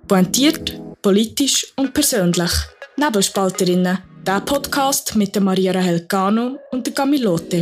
Pointiert, politisch und persönlich. Nebelspalterinnen. Der Podcast mit der Maria Rahel Cano und der Camilote.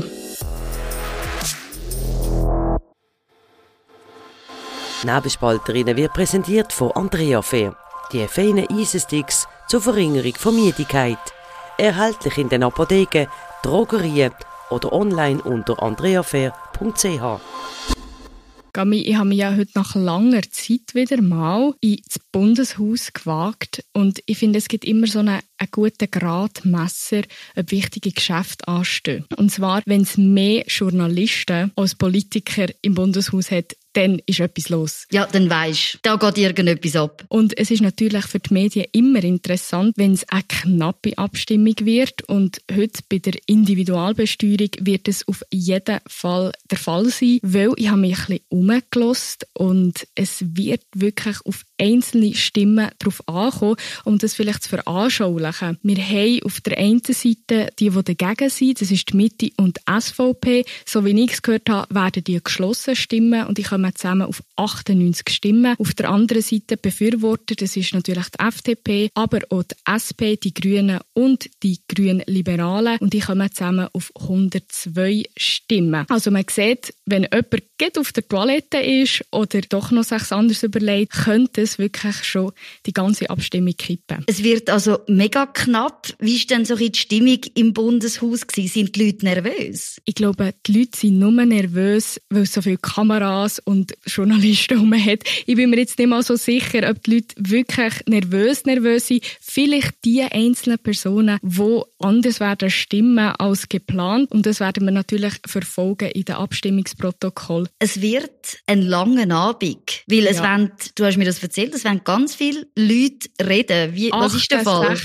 Nebelspalterinnen wird präsentiert von Andrea Fair. Die feinen Eisensticks zur Verringerung von Müdigkeit. Erhältlich in den Apotheken, Drogerien oder online unter andreafair.ch. Gami, ich habe mich ja heute nach langer Zeit wieder mal ins Bundeshaus gewagt. Und ich finde, es gibt immer so einen guten Gradmesser, ob wichtige Geschäfte anstehen. Und zwar, wenn es mehr Journalisten als Politiker im Bundeshaus hat, dann ist etwas los. Ja, dann weisst, da geht irgendetwas ab. Und es ist natürlich für die Medien immer interessant, wenn es eine knappe Abstimmung wird. Und heute bei der Individualbesteuerung wird es auf jeden Fall der Fall sein, weil ich habe mich ein bisschen umgehört und es wird wirklich auf einzelne Stimmen darauf ankommen, um das vielleicht zu veranschaulichen. Wir haben auf der einen Seite die dagegen sind, das ist die Mitte und die SVP. So wie ich es gehört habe, werden die geschlossen stimmen und ich komme zusammen auf 98 Stimmen. Auf der anderen Seite Befürworter, das ist natürlich die FDP, aber auch die SP, die Grünen und die Grünen-Liberalen und die kommen zusammen auf 102 Stimmen. Also man sieht, wenn jemand geht auf der Toilette ist oder doch noch sich anders überlegt, könnte es wirklich schon die ganze Abstimmung kippen. Es wird also mega knapp. Wie war denn so die Stimmung im Bundeshaus gewesen? Sind die Leute nervös? Ich glaube, die Leute sind nur nervös, weil es so viele Kameras und Journalisten herum hat. Ich bin mir jetzt nicht mal so sicher, ob die Leute wirklich nervös sind. Vielleicht die einzelnen Personen, die anders werden stimmen als geplant. Und das werden wir natürlich verfolgen in den Abstimmungsprotokoll. Es wird ein langer Abend, weil es wollen, du hast mir das erzählt, es wollen ganz viele Leute reden. Was ist der Fall?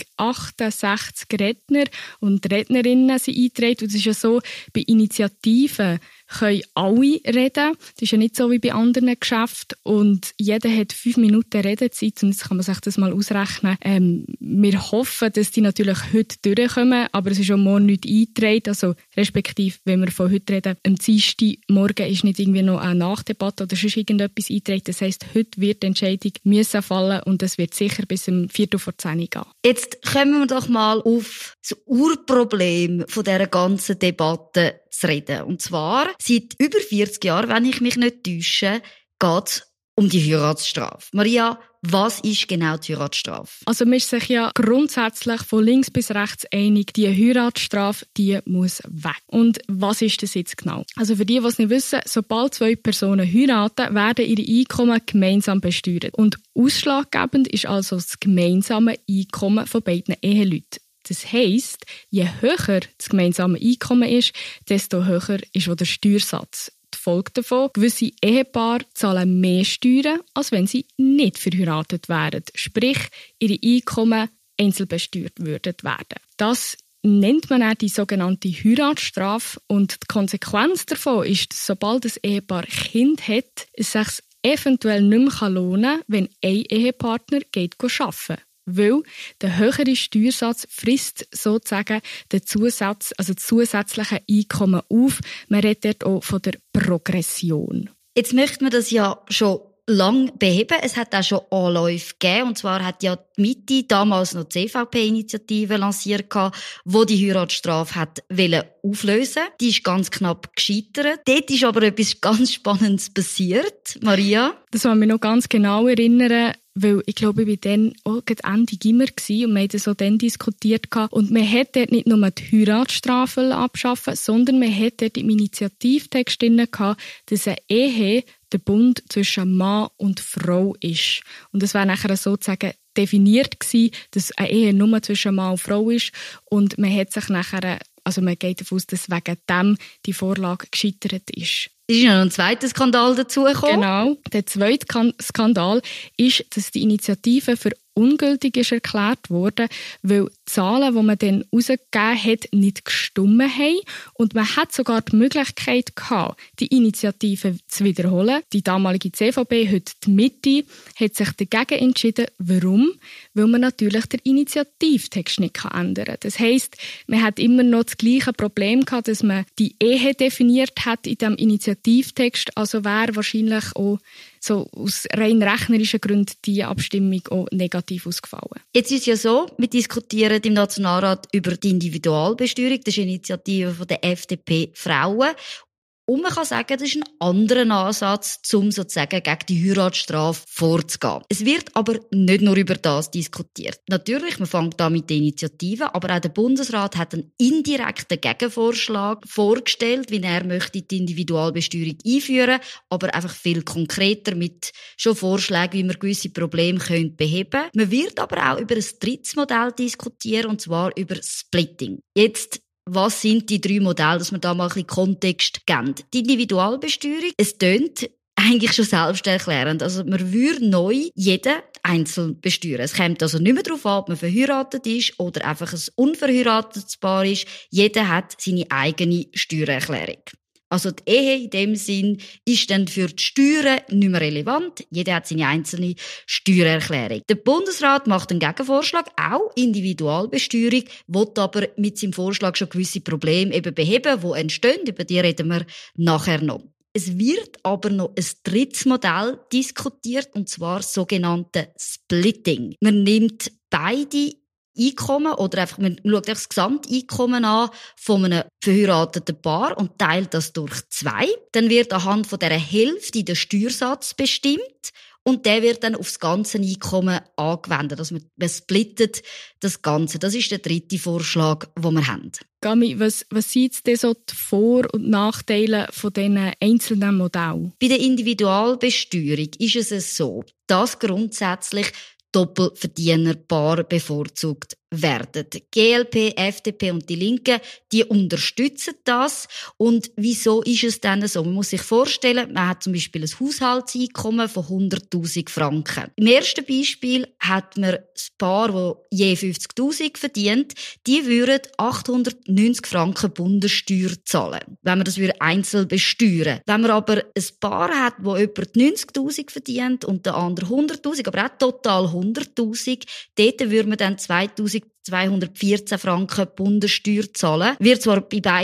68 Redner und Rednerinnen sind eingetragen. Und es ist ja so, bei Initiativen können alle reden. Das ist ja nicht so wie bei anderen Geschäften. Und jeder hat 5 Minuten Redezeit. Und jetzt kann man sich das mal ausrechnen. Wir hoffen, dass die natürlich heute durchkommen. Aber es ist auch morgen nicht eingetragen. Also, respektive, wenn wir von heute reden, am Dienstagmorgen ist nicht irgendwie noch eine Nachdebatte oder sonst irgendetwas eingetragen. Das heisst, heute wird die Entscheidung müssen fallen. Und es wird sicher bis um 10:45 gehen. Jetzt kommen wir doch mal auf das Urproblem von dieser ganzen Debatte zu reden. Und zwar, seit über 40 Jahren, wenn ich mich nicht täusche, geht es um die Heiratsstrafe. Maria, was ist genau die Heiratsstrafe? Also man ist sich ja grundsätzlich von links bis rechts einig, die Heiratsstrafe, die muss weg. Und was ist das jetzt genau? Also für die es nicht wissen, sobald 2 Personen heiraten, werden ihre Einkommen gemeinsam besteuert. Und ausschlaggebend ist also das gemeinsame Einkommen von beiden Eheleuten. Das heisst, je höher das gemeinsame Einkommen ist, desto höher ist auch der Steuersatz. Die Folge davon, gewisse Ehepaare zahlen mehr Steuern, als wenn sie nicht verheiratet wären. Sprich, ihre Einkommen einzeln besteuert würden werden. Das nennt man auch die sogenannte Heiratsstrafe. Und die Konsequenz davon ist, dass sobald das Ehepaar Kind hat, es sich eventuell nicht mehr lohnen kann, wenn ein Ehepartner geht arbeiten. Weil der höhere Steuersatz frisst sozusagen den zusätzliche Einkommen auf. Man redet dort auch von der Progression. Jetzt möchte man das ja schon lang beheben. Es hat auch schon Anläufe gegeben. Und zwar hat ja die Mitte damals noch die CVP-Initiative lanciert, die die Heiratsstrafe hat auflösen. Die ist ganz knapp gescheitert. Dort ist aber etwas ganz Spannendes passiert. Maria? Das kann mich noch ganz genau erinnern. Weil ich glaube, ich war dann auch Ende Gimmer und wir haben das auch dann diskutiert. Und man hat dort nicht nur die Heiratsstrafe abschaffen, sondern man hat dort im Initiativtext drin gehabt, dass eine Ehe der Bund zwischen Mann und Frau ist. Und es wäre nachher sozusagen definiert gewesen, dass eine Ehe nur zwischen Mann und Frau ist. Und man hat sich nachher, also man geht davon aus, dass wegen dem die Vorlage gescheitert ist. Es ist ja noch ein zweiter Skandal dazugekommen. Genau. Der zweite Skandal ist, dass die Initiative für ungültig ist erklärt worden, weil die Zahlen, die man dann herausgegeben hat, nicht gestimmt haben. Und man hat sogar die Möglichkeit gehabt, die Initiative zu wiederholen. Die damalige CVP, heute die Mitte, hat sich dagegen entschieden. Warum? Weil man natürlich den Initiativtext nicht ändern kann. Das heisst, man hat immer noch das gleiche Problem gehabt, dass man die Ehe definiert hat in diesem Initiativtext. Also wäre wahrscheinlich auch so aus rein rechnerischen Gründen die Abstimmung auch negativ ausgefallen. Jetzt ist es ja so, wir diskutieren im Nationalrat über die Individualbesteuerung. Das ist eine Initiative von der FDP Frauen. Und man kann sagen, das ist ein anderer Ansatz, um sozusagen gegen die Heiratsstrafe vorzugehen. Es wird aber nicht nur über das diskutiert. Natürlich, man fängt da mit der Initiative, aber auch der Bundesrat hat einen indirekten Gegenvorschlag vorgestellt, wie er möchte die Individualbesteuerung einführen, aber einfach viel konkreter mit schon Vorschlägen, wie man gewisse Probleme beheben könnte. Man wird aber auch über ein drittes Modell diskutieren, und zwar über Splitting. Jetzt, was sind die 3 Modelle, dass wir da mal ein bisschen Kontext geben? Die Individualbesteuerung, es tönt eigentlich schon selbsterklärend. Also man würde neu jeden einzeln besteuern. Es kommt also nicht mehr darauf an, ob man verheiratet ist oder einfach ein unverheiratetes Paar ist. Jeder hat seine eigene Steuererklärung. Also die Ehe in dem Sinn ist dann für die Steuern nicht mehr relevant. Jeder hat seine einzelne Steuererklärung. Der Bundesrat macht einen Gegenvorschlag, auch Individualbesteuerung, will aber mit seinem Vorschlag schon gewisse Probleme eben beheben, die entstehen. Über die reden wir nachher noch. Es wird aber noch ein drittes Modell diskutiert, und zwar das sogenannte Splitting. Man nimmt beide Einkommen oder einfach, man schaut das Gesamteinkommen an von einem verheirateten Paar und teilt das durch 2. Dann wird anhand von dieser Hälfte der Steuersatz bestimmt und der wird dann aufs ganze Einkommen angewendet. Also man splittet das Ganze. Das ist der dritte Vorschlag, den wir haben. Gami, was sind denn so die Vor- und Nachteile von diesen einzelnen Modellen? Bei der Individualbesteuerung ist es so, dass grundsätzlich Doppelverdienerpaare bevorzugt werden. Die GLP, FDP und die Linken, die unterstützen das. Und wieso ist es denn so? Man muss sich vorstellen, man hat zum Beispiel ein Haushaltseinkommen von 100'000 Franken. Im ersten Beispiel hat man ein Paar, das je 50'000 verdient, die würden 890 Franken Bundessteuer zahlen, wenn man das einzeln besteuern. Wenn man aber ein Paar hat, das etwa 90'000 verdient und der andere 100'000, aber auch total 100'000, dort würde man dann 2.214 Franken Bundessteuer zahlen. Wird zwar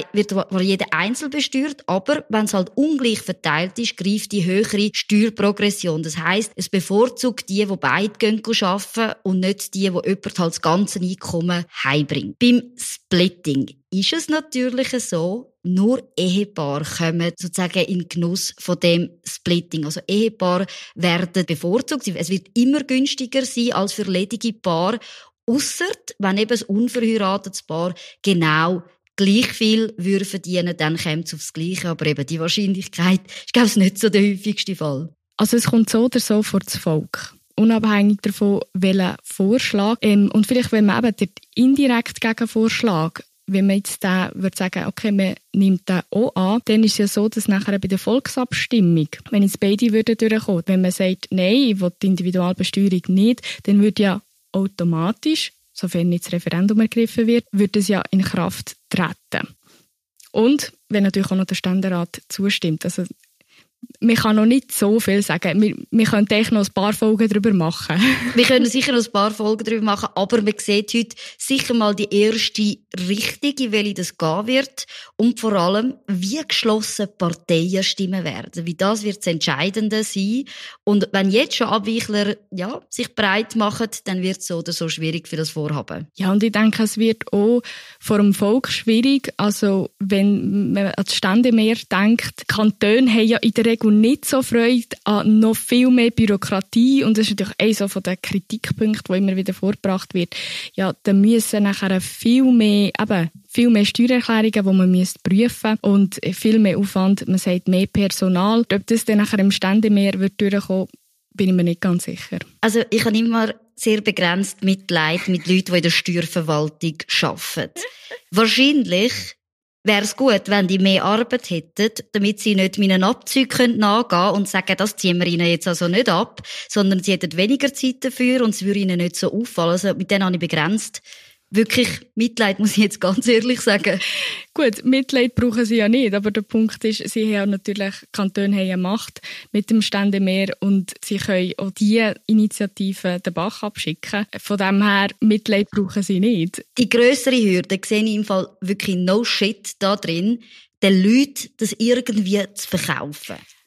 jeder einzeln besteuert, aber wenn es halt ungleich verteilt ist, greift die höhere Steuerprogression. Das heisst, es bevorzugt die beide arbeiten und nicht die jemand halt das ganze Einkommen heimbringt. Beim Splitting ist es natürlich so, nur Ehepaare kommen sozusagen in den Genuss von dem Splitting. Also Ehepaare werden bevorzugt. Es wird immer günstiger sein als für ledige Paare. Ausser, wenn eben ein unverheiratetes Paar genau gleich viel würde verdienen, dann käme es aufs Gleiche. Aber eben die Wahrscheinlichkeit ist, glaube ich, nicht so der häufigste Fall. Also es kommt so oder so vor das Volk. Unabhängig davon, welcher Vorschlag. Und vielleicht, wenn man eben den indirekten Gegenvorschlag, wenn man jetzt würde sagen, okay, man nimmt den auch an, dann ist es ja so, dass nachher bei der Volksabstimmung, wenn jetzt beide würden durchkommen, wenn man sagt, nein, ich will die Individualbesteuerung nicht, dann würde ja automatisch, sofern nicht das Referendum ergriffen wird, würde es ja in Kraft treten. Und wenn natürlich auch noch der Ständerat zustimmt. Also man kann noch nicht so viel sagen. Wir können eigentlich noch ein paar Folgen darüber machen. Wir können sicher noch ein paar Folgen darüber machen, aber man sieht heute sicher mal die erste Richtung, in welche das gehen wird und vor allem, wie geschlossen Parteien stimmen werden. Wie das wird das Entscheidende sein. Und wenn jetzt schon Abweichler sich breit machen, dann wird es so oder so schwierig für das Vorhaben. Ja, und ich denke, es wird auch vor dem Volk schwierig. Also wenn man an das Ständemehr denkt, die Kantone haben ja in der Regel nicht so Freude an noch viel mehr Bürokratie. Und das ist natürlich einer von den Kritikpunkten, der immer wieder vorgebracht wird. Ja, da müssen nachher viel mehr Steuererklärungen, die man prüfen müsste und viel mehr Aufwand. Man sagt mehr Personal. Ob das dann nachher im Ständemehr wird durchkommen, bin ich mir nicht ganz sicher. Also ich habe immer sehr begrenzt Mitleid mit Leuten, die in der Steuerverwaltung arbeiten. Wahrscheinlich wäre es gut, wenn die mehr Arbeit hätten, damit sie nicht meinen Abzügen nachgehen können und sagen, das ziehen wir ihnen jetzt also nicht ab, sondern sie hätten weniger Zeit dafür und es würde ihnen nicht so auffallen. Also mit denen habe ich begrenzt. Wirklich Mitleid, muss ich jetzt ganz ehrlich sagen. Gut, Mitleid brauchen sie ja nicht, aber der Punkt ist, sie haben natürlich, Kantone haben eine Macht mit dem Ständemehr und sie können auch diese Initiative den Bach abschicken. Von dem her, Mitleid brauchen sie nicht. Die grössere Hürde sehe ich im Fall wirklich no shit da drin, den Leuten das irgendwie zu verkaufen.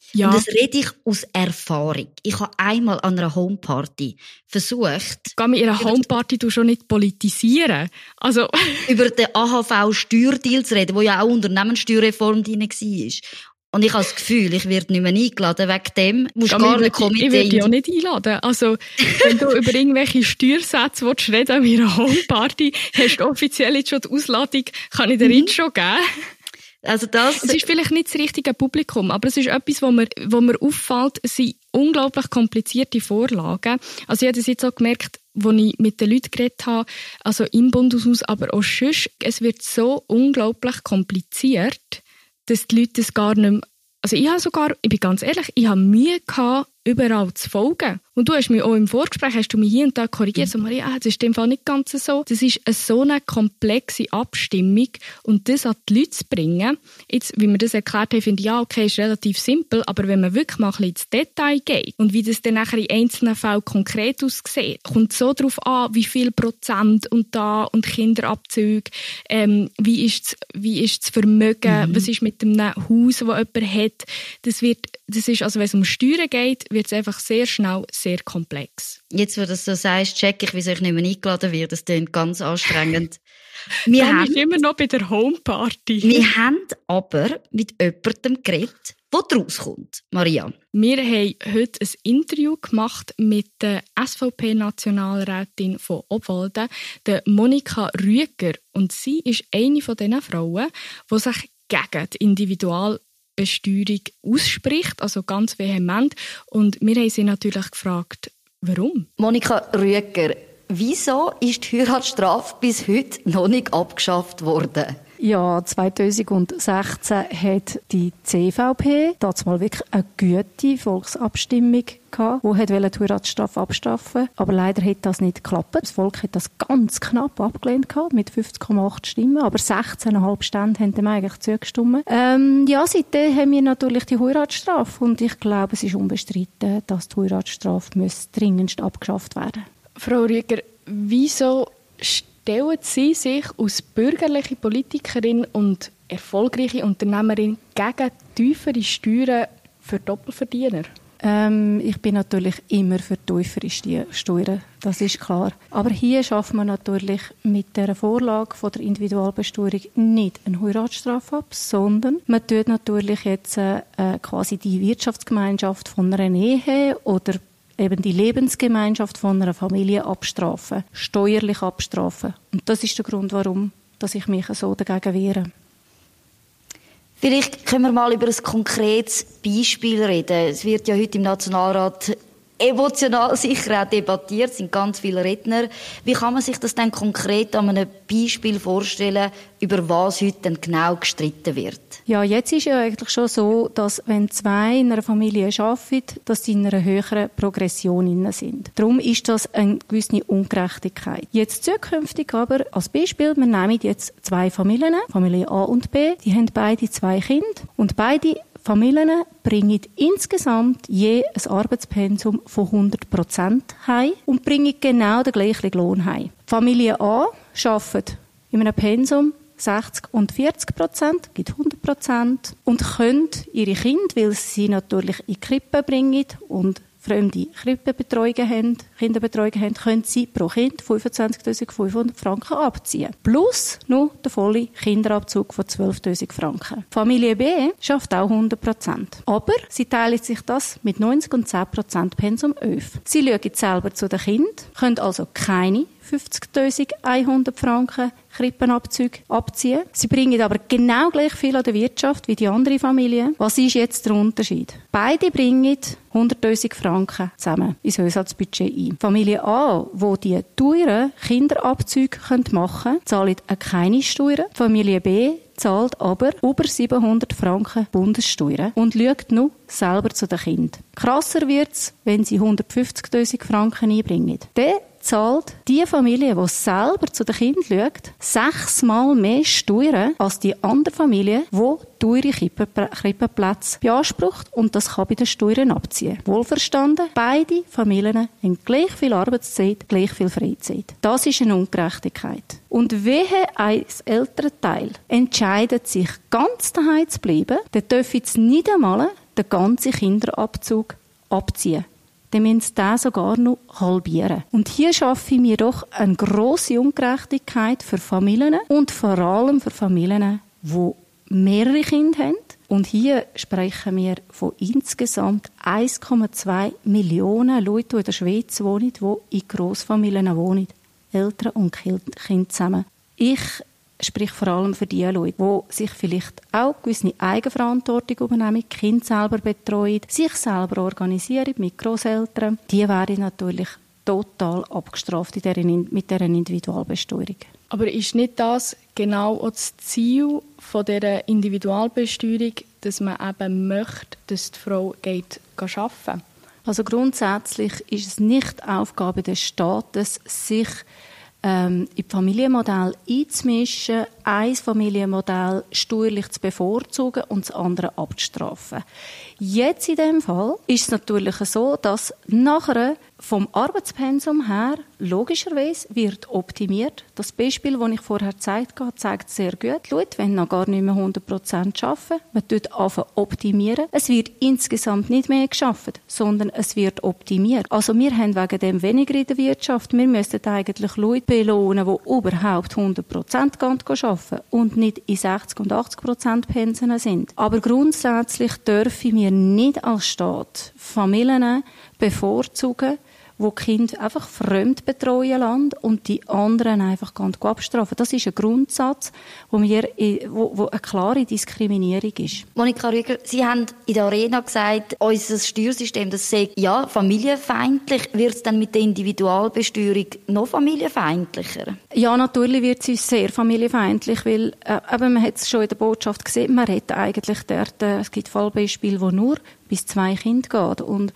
Ja. Und das rede ich aus Erfahrung. Ich habe einmal an einer Homeparty versucht... Geh mit ihrer Homeparty du schon nicht politisieren. Also... über den AHV-Steuerdeal zu reden, wo ja auch Unternehmenssteuerreform drin war. Und ich habe das Gefühl, ich werde nicht mehr eingeladen wegen dem. Musst gar nicht Komitee. Ich werde dich auch nicht einladen. Also, wenn du über irgendwelche Steuersätze reden an meiner Homeparty, hast du offiziell jetzt schon die Ausladung, kann ich dir jetzt schon geben. Also das... Es ist vielleicht nicht das richtige Publikum, aber es ist etwas, wo mir auffällt, es sind unglaublich komplizierte Vorlagen. Also ich habe das jetzt auch gemerkt, als ich mit den Leuten geredet habe, also im Bundeshaus, aber auch sonst, es wird so unglaublich kompliziert, dass die Leute das gar nicht mehr... Also ich bin ganz ehrlich, ich habe Mühe gehabt, überall zu folgen. Und du hast mich auch im Vorgespräch, hast du mich hier und da korrigiert, so Maria, das ist in dem Fall nicht ganz so. Das ist so eine komplexe Abstimmung und das an die Leute zu bringen, jetzt, wie wir das erklärt haben, finde ich, ja, okay, ist relativ simpel, aber wenn man wirklich mal ein bisschen ins Detail geht und wie das dann nachher in einzelnen Fällen konkret aussieht, kommt so darauf an, wie viel Prozent und da und Kinderabzüge, wie ist das Vermögen, was ist mit einem Haus, das jemand hat. Das ist, also wenn es um Steuern geht, wird es einfach sehr schnell sehr komplex. Jetzt, wo du das so sagst, check ich, wieso ich nicht mehr eingeladen werde. Das klingt ganz anstrengend. Wir haben immer noch bei der Homeparty. Wir haben aber mit jemandem geredet, der daraus kommt. Maria. Wir haben heute ein Interview gemacht mit der SVP-Nationalrätin von Obwalden, der Monika Rüeger. Und sie ist eine von diesen Frauen, die sich gegen die Individualbesteuerung ausspricht, also ganz vehement. Und wir haben sie natürlich gefragt, warum? Monika Rüeger, wieso ist die Heiratsstrafe bis heute noch nicht abgeschafft worden? Ja, 2016 hat die CVP dazu mal wirklich eine gute Volksabstimmung gehabt, die die Heiratsstrafe abschaffen wollte. Aber leider hat das nicht geklappt. Das Volk hat das ganz knapp abgelehnt gehabt, mit 50,8 Stimmen. Aber 16,5 Stände haben dem eigentlich zugestimmt. Ja, seitdem haben wir natürlich die Heiratsstrafe. Und ich glaube, es ist unbestritten, dass die Heiratsstrafe dringendst abgeschafft werden muss. Frau Rüeger, wieso stellen Sie sich als bürgerliche Politikerin und erfolgreiche Unternehmerin gegen tiefere Steuern für Doppelverdiener? Ich bin natürlich immer für tiefere Steuern, das ist klar. Aber hier schafft man natürlich mit der Vorlage von der Individualbesteuerung nicht eine Heiratsstrafe ab, sondern man tut natürlich jetzt quasi die Wirtschaftsgemeinschaft von einer Ehe oder eben die Lebensgemeinschaft von einer Familie abstrafen, steuerlich abstrafen. Und das ist der Grund, warum dass ich mich so dagegen wehre. Vielleicht können wir mal über ein konkretes Beispiel reden. Es wird ja heute im Nationalrat emotional sicher auch debattiert, es sind ganz viele Redner. Wie kann man sich das dann konkret an einem Beispiel vorstellen, über was heute dann genau gestritten wird? Ja, jetzt ist ja eigentlich schon so, dass wenn zwei in einer Familie arbeiten, dass sie in einer höheren Progression sind. Darum ist das eine gewisse Ungerechtigkeit. Jetzt zukünftig aber, als Beispiel, wir nehmen jetzt zwei Familien, Familie A und B, die haben beide 2 Kinder und beide Familien bringen insgesamt je ein Arbeitspensum von 100% heim und bringen genau den gleichen Lohn heim. Familie A arbeitet in einem Pensum 60 und 40%, gibt 100% und können ihre Kinder, weil sie natürlich in die Krippe bringen und fremde Kinderbetreuung haben, können sie pro Kind 25.500 Franken abziehen. Plus noch der volle Kinderabzug von 12.000 Franken. Familie B schafft auch 100%. Aber sie teilen sich das mit 90 und 10% Pensum auf. Sie schauen selber zu den Kindern, können also keine 50.100 Franken Krippenabzüge abziehen. Sie bringen aber genau gleich viel an der Wirtschaft wie die andere Familie. Was ist jetzt der Unterschied? Beide bringen 100.000 Franken zusammen ins Haushaltsbudget ein. Familie A, wo die teuren Kinderabzüge machen können, zahlt keine Steuern. Familie B zahlt aber über 700 Franken Bundessteuern und schaut nur selber zu den Kindern. Krasser wird's, wenn sie 150.000 Franken einbringen. Dann zahlt die Familie, die selber zu den Kindern schaut, 6-mal mehr Steuern als die andere Familie, die teure Krippenplätze beansprucht und das kann bei den Steuern abziehen. Wohlverstanden, beide Familien haben gleich viel Arbeitszeit, gleich viel Freizeit. Das ist eine Ungerechtigkeit. Und wehe ein älterer Teil entscheidet sich, ganz daheim zu bleiben, dann dürfen sie nicht einmal den ganzen Kinderabzug abziehen. Dann müssen sie den sogar noch halbieren. Und hier schaffen wir doch eine grosse Ungerechtigkeit für Familien und vor allem für Familien, die mehrere Kinder haben. Und hier sprechen wir von insgesamt 1,2 Millionen Leuten, die in der Schweiz wohnen, die in Grossfamilien wohnen. Eltern und Kinder zusammen. Ich spreche vor allem für die Leute, die sich vielleicht auch gewisse Eigenverantwortung übernehmen, die Kinder selber betreuen, sich selber organisieren mit Grosseltern. Die werden natürlich total abgestraft mit dieser Individualbesteuerung. Aber ist nicht das genau auch das Ziel von dieser Individualbesteuerung, dass man eben möchte, dass die Frau geht arbeiten? Also grundsätzlich ist es nicht Aufgabe des Staates, sich in die Familienmodelle einzumischen, ein Familienmodell steuerlich zu bevorzugen und das andere abzustrafen. Jetzt in dem Fall ist es natürlich so, dass nachher vom Arbeitspensum her logischerweise wird optimiert. Das Beispiel, das ich vorher gezeigt habe, zeigt sehr gut. Schaut, wenn noch gar nicht mehr 100% arbeiten, man tut anfangen optimieren. Es wird insgesamt nicht mehr geschafft, sondern es wird optimiert. Also wir haben wegen dem weniger in der Wirtschaft. Wir müssten eigentlich Leute belohnen, die überhaupt 100% arbeiten und nicht in 60- und 80% Pensen sind. Aber grundsätzlich dürfen wir nicht als Staat Familien bevorzugen, wo die Kinder einfach fremd betreuen lassen und die anderen einfach ganz abstrafen. Das ist ein Grundsatz, wo eine klare Diskriminierung ist. Monika Rüegger, Sie haben in der Arena gesagt, unser Steuersystem, das sei ja familienfeindlich. Wird es dann mit der Individualbesteuerung noch familienfeindlicher? Ja, natürlich wird sie sehr familienfeindlich, weil man hat es schon in der Botschaft gesehen, man hat eigentlich dort, es gibt Fallbeispiele, wo nur bis 2 Kinder geht. Und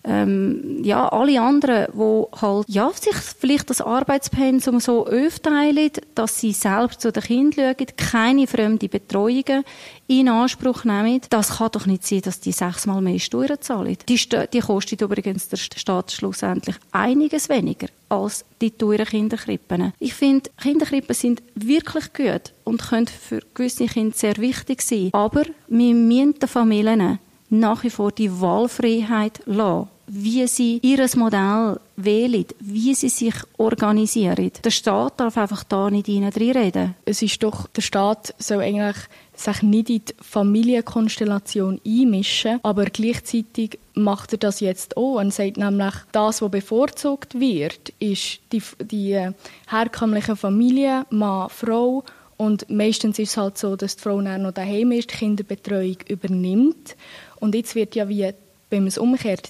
alle anderen, die halt, sich vielleicht das Arbeitspensum so aufteilen, dass sie selbst zu den Kindern schauen, keine fremde Betreuungen in Anspruch nehmen, das kann doch nicht sein, dass die 6-mal mehr Steuern zahlen. Die kostet übrigens der Staat schlussendlich einiges weniger als die teuren Kinderkrippen. Ich finde, Kinderkrippen sind wirklich gut und können für gewisse Kinder sehr wichtig sein. Aber wir müssen den Familien nach wie vor die Wahlfreiheit lassen, wie sie ihr Modell wählen, wie sie sich organisieren. Der Staat darf einfach da nicht reinreden. Es ist doch, der Staat soll eigentlich sich nicht in die Familienkonstellation einmischen, aber gleichzeitig macht er das jetzt auch und sagt nämlich, das, was bevorzugt wird, ist die herkömmliche Familie, Mann, Frau. Und meistens ist es halt so, dass die Frau dann noch daheim ist, die Kinderbetreuung übernimmt. Und jetzt wird ja, wie wenn man es umkehrt,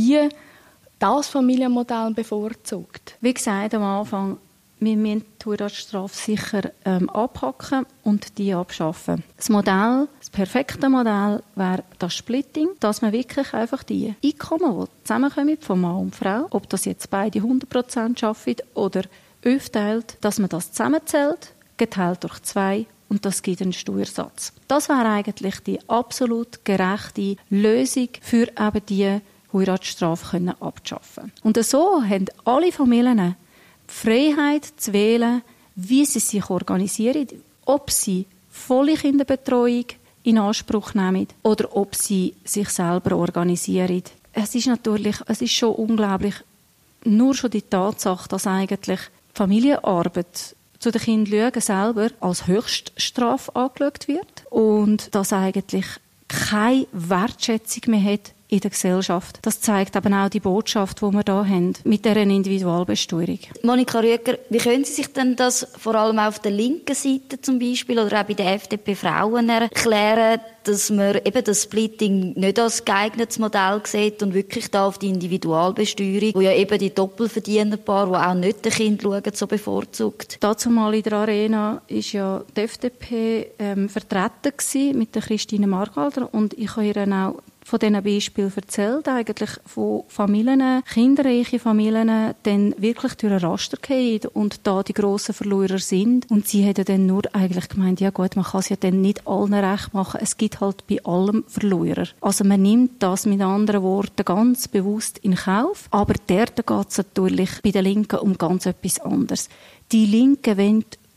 das Familienmodell bevorzugt. Wie gesagt am Anfang, wir müssen die Heiratsstrafe sicher abhacken und die abschaffen. Das perfekte Modell wäre das Splitting, dass man wirklich einfach die Einkommen, die zusammenkommen von Mann und Frau, ob das jetzt beide 100% arbeiten oder aufteilt, dass man das zusammenzählt, geteilt durch 2 und das gibt einen Steuersatz. Das wäre eigentlich die absolut gerechte Lösung für eben die Heiratsstrafe abzuschaffen. Und so haben alle Familien die Freiheit zu wählen, wie sie sich organisieren, ob sie volle Kinderbetreuung in Anspruch nehmen oder ob sie sich selber organisieren. Es ist schon unglaublich, nur schon die Tatsache, dass eigentlich Familienarbeit zu den Kindern schauen selber als Höchststrafe angeschaut wird und dass eigentlich keine Wertschätzung mehr hat in der Gesellschaft. Das zeigt eben auch die Botschaft, die wir hier haben, mit dieser Individualbesteuerung. Monika Rüegger, wie können Sie sich denn das vor allem auf der linken Seite zum Beispiel oder auch bei den FDP-Frauen erklären, dass man eben das Splitting nicht als geeignetes Modell sieht und wirklich da auf die Individualbesteuerung, wo ja eben die Doppelverdienerpaare, die auch nicht den Kind schauen, so bevorzugt? Dazu mal in der Arena war ja die FDP vertreten gewesen mit der Christine Markwalder und ich habe ihr auch von diesen Beispielen erzählt, eigentlich von Familien, kinderreiche Familien, dann wirklich durch ein Raster fallen und da die grossen Verlierer sind. Und sie hätten dann nur eigentlich gemeint, ja gut, man kann es ja dann nicht allen recht machen, es gibt halt bei allem Verlierer. Also man nimmt das mit anderen Worten ganz bewusst in Kauf, aber dort geht es natürlich bei den Linken um ganz etwas anderes. Die Linken wollen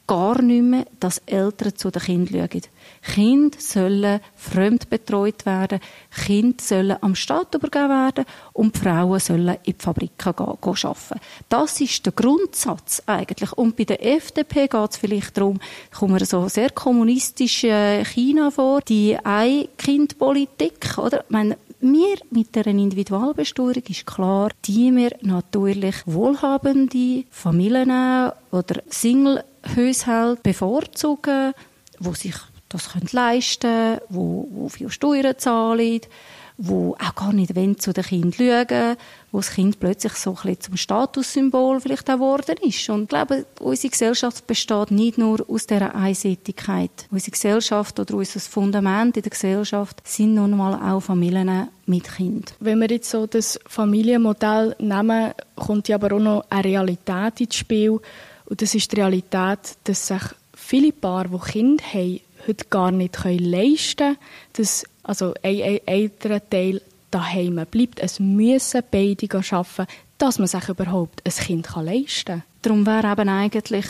gar nicht mehr, dass Eltern zu den Kindern schauen. Kinder sollen fremdbetreut werden, Kinder sollen am Staat übergeben werden und die Frauen sollen in die Fabriken arbeiten. Das ist der Grundsatz eigentlich. Und bei der FDP geht es vielleicht darum, kommt mir so sehr kommunistisch China vor, die Ein-Kind-Politik, oder? Ich meine, wir mit der Individualbesteuerung ist klar, die wir natürlich wohlhabende Familien oder Single-Haushalte bevorzugen, die sich das leisten können, die viel Steuern zahlen, die auch gar nicht zu den Kindern schauen, wo das Kind plötzlich so ein bisschen zum Statussymbol vielleicht auch geworden ist. Und ich glaube, unsere Gesellschaft besteht nicht nur aus dieser Einseitigkeit. Unsere Gesellschaft oder unser Fundament in der Gesellschaft sind nun mal auch Familien mit Kind. Wenn wir jetzt so das Familienmodell nehmen, kommt ja aber auch noch eine Realität ins Spiel. Und das ist die Realität, dass sich viele Paare, die Kinder haben, heute gar nicht leisten können, dass also ein älterer Teil daheim bleibt. Es müssen beide arbeiten, dass man sich überhaupt ein Kind leisten kann. Darum wäre eben eigentlich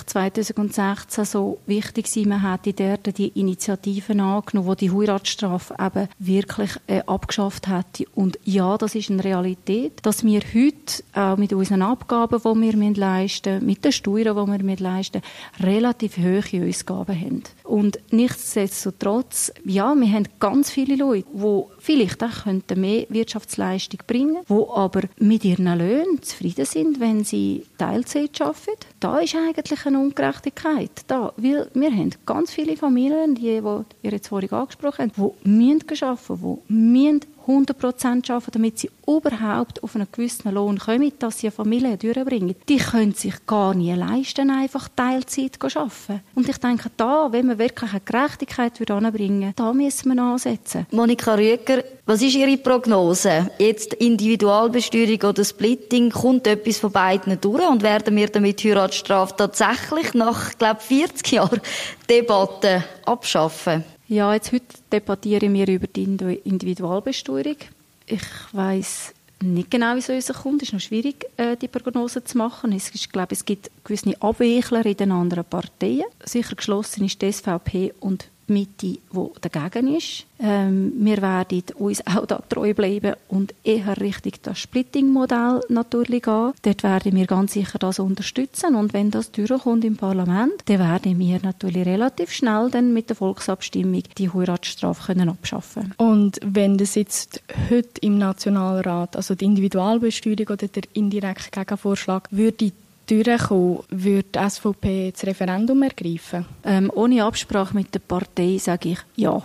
2016 so wichtig gewesen, man hätte dort die Initiativen angenommen, die die Heiratsstrafe eben wirklich abgeschafft hätte. Und ja, das ist eine Realität, dass wir heute auch mit unseren Abgaben, die wir leisten müssen, mit den Steuern, die wir leisten müssen, relativ hohe Ausgaben haben. Und nichtsdestotrotz, ja, wir haben ganz viele Leute, die vielleicht auch mehr Wirtschaftsleistung bringen könnten, die aber mit ihren Löhnen zufrieden sind, wenn sie Teilzeit arbeiten. Da ist eigentlich eine Ungerechtigkeit. Weil wir haben ganz viele Familien, die ihr jetzt vorhin angesprochen habt, die arbeiten müssen, die 100% arbeiten, damit sie überhaupt auf einen gewissen Lohn kommen, dass sie eine Familie durchbringen. Die können sich gar nicht leisten, einfach Teilzeit zu arbeiten. Und ich denke, wenn wir wirklich eine Gerechtigkeit anbringen, da müssen wir ansetzen. Monika Rüegger, was ist Ihre Prognose? Jetzt Individualbesteuerung oder Splitting, kommt etwas von beiden durch und werden wir damit Heiratsstrafe tatsächlich nach, 40 Jahren Debatte abschaffen? Ja, heute debattieren wir über die Individualbesteuerung. Ich weiss nicht genau, wie es rauskommt. Es ist noch schwierig, die Prognose zu machen. Es gibt gewisse Abweichler in den anderen Parteien. Sicher geschlossen ist die SVP und die Mitte, die dagegen ist. Wir werden uns auch da treu bleiben und eher Richtung das Splitting-Modell natürlich gehen. Dort werden wir ganz sicher das unterstützen. Und wenn das durchkommt im Parlament, dann werden wir natürlich relativ schnell dann mit der Volksabstimmung die Heiratsstrafe abschaffen können. Und wenn das jetzt heute im Nationalrat, also die Individualbesteuerung oder der indirekte Gegenvorschlag, würde durchkommen, würde die SVP das Referendum ergreifen? Ohne Absprache mit der Partei sage ich ja.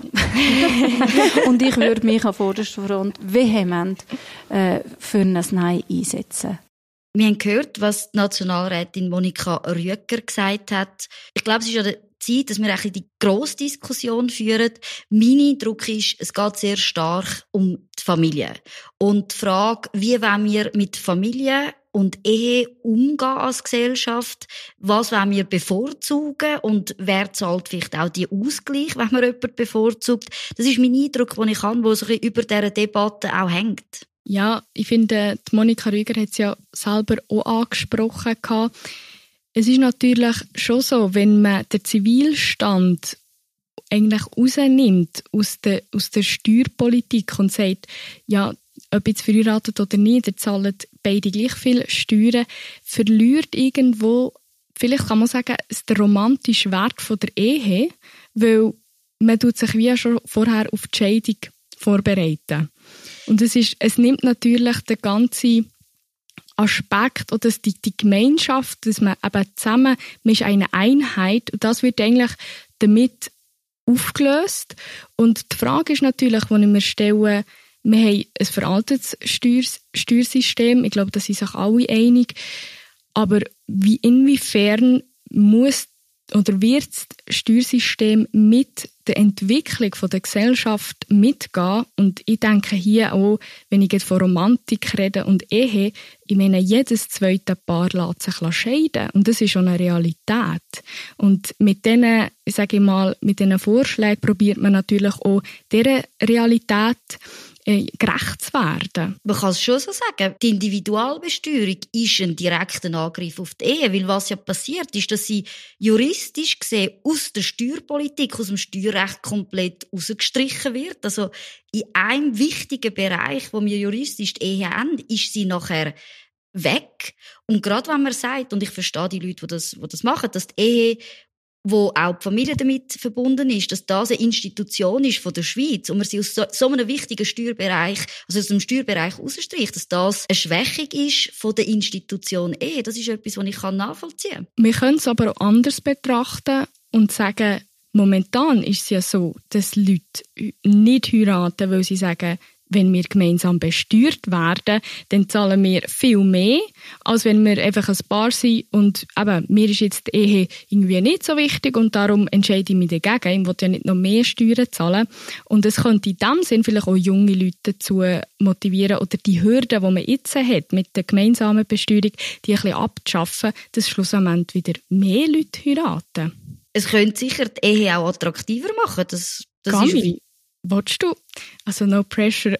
Und ich würde mich an vorderster Front vehement für ein Nein einsetzen. Wir haben gehört, was die Nationalrätin Monika Rüegger gesagt hat. Ich glaube, es ist an der Zeit, dass wir ein die grosse Diskussion führen. Mein Eindruck ist, es geht sehr stark um die Familie. Und die Frage, wie wollen wir mit Familie und Ehe umgehen als Gesellschaft? Was wollen wir bevorzugen? Und wer zahlt vielleicht auch die Ausgleich, wenn man jemanden bevorzugt? Das ist mein Eindruck, den ich habe, der so ein bisschen über dieser Debatte auch hängt. Ja, ich finde, die Monika Rüegger hat es ja selber auch angesprochen. Es ist natürlich schon so, wenn man den Zivilstand eigentlich rausnimmt aus der Steuerpolitik und sagt, ja, ob jetzt verheiratet oder nicht, ihr zahlt beide gleich viel Steuern, verliert irgendwo, vielleicht kann man sagen, der romantische Wert von der Ehe, weil man tut sich wie schon vorher auf die Scheidung vorbereiten. Und es nimmt natürlich den ganzen Aspekt oder die Gemeinschaft, dass man eben zusammen, man ist eine Einheit und das wird eigentlich damit aufgelöst. Und die Frage ist natürlich, die ich mir stelle, wir haben ein veraltetes Steuersystem, ich glaube, da sind sich alle einig, aber inwiefern muss oder wird das Steuersystem mit der Entwicklung der Gesellschaft mitgehen? Und ich denke hier auch, wenn ich jetzt von Romantik rede und Ehe, ich meine, jedes zweite Paar lässt sich scheiden. Und das ist schon eine Realität. Und mit diesen Vorschlägen probiert man natürlich auch dieser Realität gerecht zu werden. Man kann es schon so sagen, die Individualbesteuerung ist ein direkter Angriff auf die Ehe, weil was ja passiert ist, dass sie juristisch gesehen aus der Steuerpolitik, aus dem Steuerrecht komplett rausgestrichen wird. Also in einem wichtigen Bereich, wo wir juristisch die Ehe haben, ist sie nachher weg. Und gerade wenn man sagt, und ich verstehe die Leute, die das machen, dass die Ehe, wo auch die Familie damit verbunden ist, dass das eine Institution ist von der Schweiz und man sie aus so einem wichtigen Steuerbereich, also aus dem Steuerbereich rausstreicht, dass das eine Schwächung ist von der Institution Ehe. Das ist etwas, was ich nachvollziehen kann. Wir können es aber auch anders betrachten und sagen, momentan ist es ja so, dass Leute nicht heiraten, weil sie sagen, wenn wir gemeinsam besteuert werden, dann zahlen wir viel mehr, als wenn wir einfach ein Paar sind und eben, mir ist jetzt die Ehe irgendwie nicht so wichtig und darum entscheide ich mich dagegen. Ich will ja nicht noch mehr Steuern zahlen. Und es könnte in dem Sinn vielleicht auch junge Leute dazu motivieren oder die Hürden, die man jetzt hat mit der gemeinsamen Besteuerung, die ein bisschen abzuschaffen, dass schlussendlich wieder mehr Leute heiraten. Es könnte sicher die Ehe auch attraktiver machen. Das Gami, willst du, also no pressure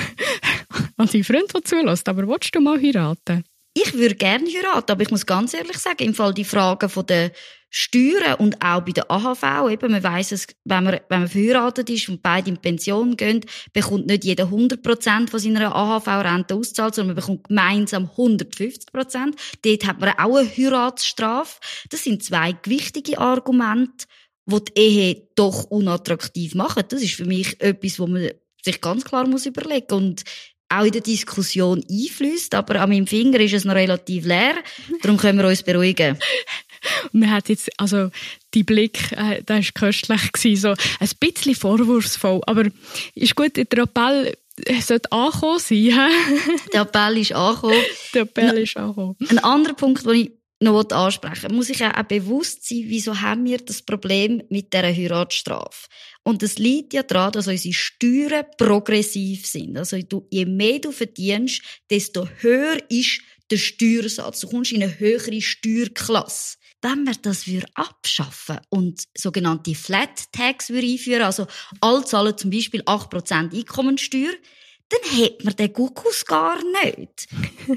an deinen Freund, der zulässt, aber willst du mal heiraten? Ich würde gerne heiraten, aber ich muss ganz ehrlich sagen, im Fall die Fragen von den Steuern und auch bei der AHV, eben, man weiss es, wenn man verheiratet ist und beide in Pension gehen, bekommt nicht jeder 100% von seiner AHV-Rente auszahlt, sondern man bekommt gemeinsam 150%. Dort hat man auch eine Heiratsstrafe. Das sind zwei gewichtige Argumente, die die Ehe doch unattraktiv machen. Das ist für mich etwas, wo man sich ganz klar überlegen muss und auch in der Diskussion einfließt. Aber an meinem Finger ist es noch relativ leer, darum können wir uns beruhigen. Man hat jetzt, also, die Blick, der war köstlich gewesen, so ein bisschen vorwurfsvoll, aber ist gut, der Appell sollte angekommen sein. Der Appell ist angekommen. Der Appell ist angekommen. Ein anderer Punkt, den ich noch ansprechen muss ich auch bewusst sein, wieso haben wir das Problem mit dieser Heiratsstrafe. Und das liegt ja daran, dass unsere Steuern progressiv sind. Also je mehr du verdienst, desto höher ist der Steuersatz. Du kommst in eine höhere Steuerklasse. Wenn wir das abschaffen und sogenannte Flat Tax einführen, also alle zahlen zum Beispiel 8% Einkommensteuer, dann hat man den Guckus gar nicht.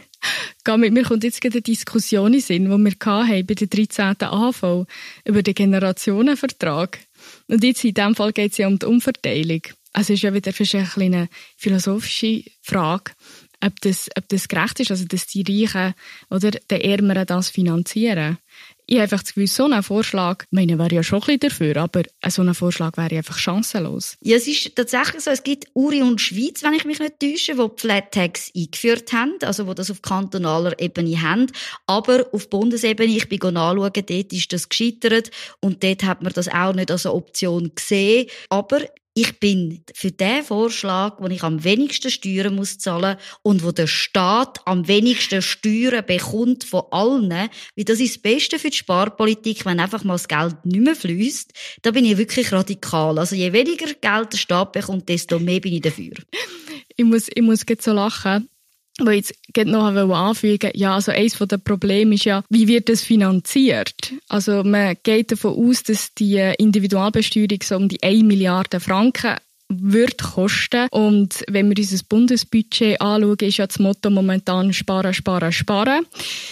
Mir kommt jetzt eine Diskussion in den Sinn, die wir hatten bei der 13. AHV über den Generationenvertrag. Und jetzt in diesem Fall geht es ja um die Umverteilung. Also es ist ja wieder eine philosophische Frage, ob das gerecht ist, also dass die Reichen oder die Ärmeren das finanzieren. Ich habe einfach das Gefühl, so ein Vorschlag, ich meine, wäre ja schon ein bisschen dafür, aber so ein Vorschlag wäre einfach chancenlos. Ja, es ist tatsächlich so, es gibt Uri und Schweiz, wenn ich mich nicht täusche, die die Flat Tax eingeführt haben, also die das auf kantonaler Ebene haben. Aber auf Bundesebene, ich bin nachschauen, dort ist das gescheitert und dort hat man das auch nicht als eine Option gesehen. Aber ich bin für den Vorschlag, wo ich am wenigsten Steuern muss zahlen und wo der Staat am wenigsten Steuern bekommt von allen, weil das ist das Beste für die Sparpolitik, wenn einfach mal das Geld nicht mehr fliesst. Da bin ich wirklich radikal. Also je weniger Geld der Staat bekommt, desto mehr bin ich dafür. Ich muss jetzt so lachen. Weil jetzt noch anfügen, ja, also eines der Probleme ist ja, wie wird das finanziert? Also man geht davon aus, dass die Individualbesteuerung so um die 1 Milliarde Franken wird kosten. Und wenn wir unser Bundesbudget anschauen, ist ja das Motto momentan sparen, sparen, sparen.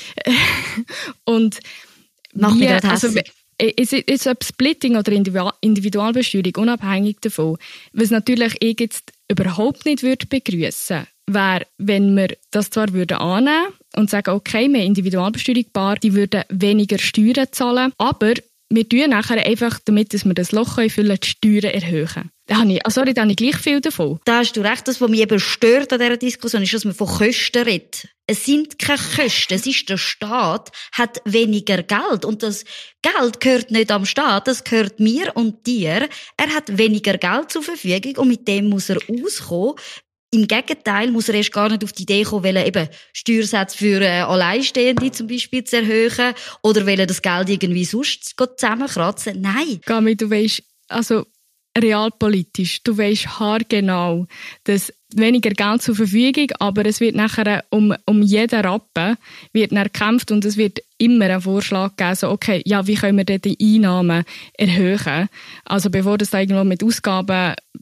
Und macht mich gerade hässlich. Ist ob Splitting oder Individualbesteuerung, unabhängig davon. Was natürlich ich jetzt überhaupt nicht begrüßen wäre, wenn wir das zwar annehmen würden und sagen, okay, wir Individualbesteuerung, die würden weniger Steuern zahlen, aber wir tun nachher einfach, damit wir das Loch füllen, die Steuern erhöhen. Da habe ich gleich viel davon. Da hast du recht. Das, was mich eben stört an dieser Diskussion, ist, dass man von Kosten redet. Es sind keine Kosten. Es ist der Staat, hat weniger Geld. Und das Geld gehört nicht am Staat, das gehört mir und dir. Er hat weniger Geld zur Verfügung und mit dem muss er auskommen. Im Gegenteil muss er erst gar nicht auf die Idee kommen, eben Steuersätze für Alleinstehende zum Beispiel zu erhöhen oder das Geld irgendwie sonst zusammenkratzen. Nein. Gami, du weisst, also realpolitisch, du weisst haargenau, dass weniger Geld zur Verfügung, aber es wird nachher um jeden Rappen wird gekämpft und es wird immer einen Vorschlag geben, so, okay, ja, wie können wir denn die Einnahmen erhöhen? Also bevor das da irgendwo mit Ausgaben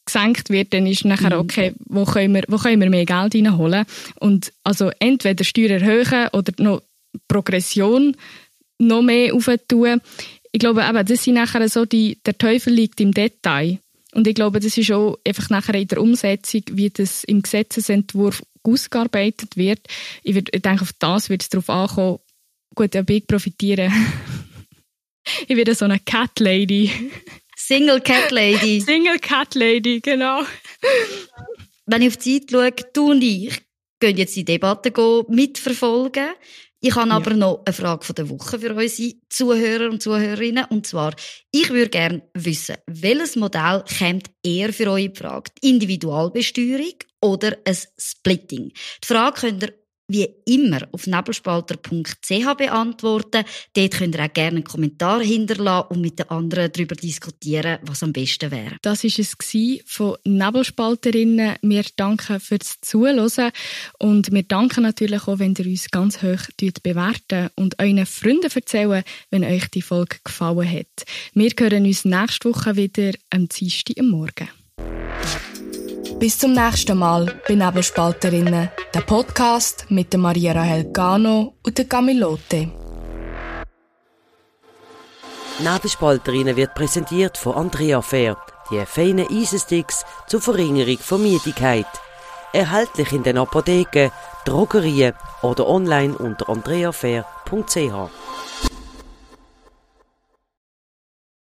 gesenkt wird, dann ist nachher okay, wo können wir mehr Geld reinholen. Und also entweder Steuern erhöhen oder noch Progression noch mehr aufzutun. Ich glaube eben, das sind nachher so der Teufel liegt im Detail. Und ich glaube, das ist auch einfach nachher in der Umsetzung, wie das im Gesetzesentwurf ausgearbeitet wird. Ich denke, auf das wird es darauf ankommen. Gut, ja, ich profitiere. Ich werde so eine Cat Lady. Single Cat Lady. Single Cat Lady, genau. Wenn ich auf die Zeit schaue, du und ich gehen jetzt die Debatte mitverfolgen. Ich habe aber noch eine Frage von der Woche für unsere Zuhörer und Zuhörerinnen. Und zwar, ich würde gerne wissen, welches Modell kommt eher für euch in Frage? Die Individualbesteuerung oder ein Splitting? Die Frage könnt ihr wie immer auf nebelspalter.ch beantworten. Dort könnt ihr auch gerne einen Kommentar hinterlassen und mit den anderen darüber diskutieren, was am besten wäre. Das war es von Nebelspalterinnen. Wir danken fürs Zuhören und wir danken natürlich auch, wenn ihr uns ganz hoch bewerten und euren Freunden erzählen, wenn euch die Folge gefallen hat. Wir hören uns nächste Woche wieder am Dienstag am Morgen. Bis zum nächsten Mal bei Nebelspalterinnen, der Podcast mit der Maria Rahel Gano und der Camilote. Nebelspalterinnen wird präsentiert von Andrea Fair, die feinen Eisensticks zur Verringerung von Müdigkeit. Erhältlich in den Apotheken, Drogerien oder online unter andreafair.ch.